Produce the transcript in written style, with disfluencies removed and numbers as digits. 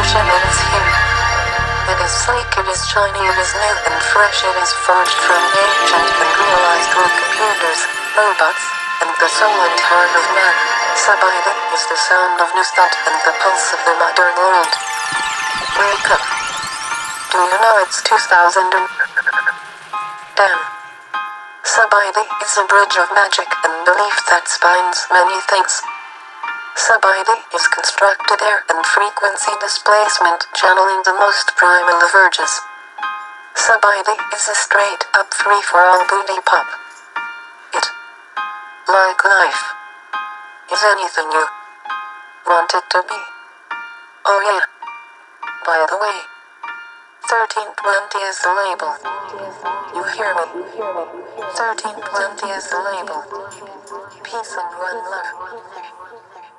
perfection, it is here. It is sleek, it is shiny, it is new and fresh, it is forged from ancient and realized through computers, robots, and the soul and heart of man. Sabaidi is the sound of new thought and the pulse of the modern world. Wake up. Do you know it's 2000 and... Damn. Sabaidi is a bridge of magic and belief that spans many things. Sabaidi is constructed air and frequency displacement, channeling the most primal of urges. Sabaidi is a straight-up free-for-all booty pop. It, like life, is anything you want it to be. Oh yeah. By the way, 1320 is the label. You hear me? 1320 is the label. Peace and one love.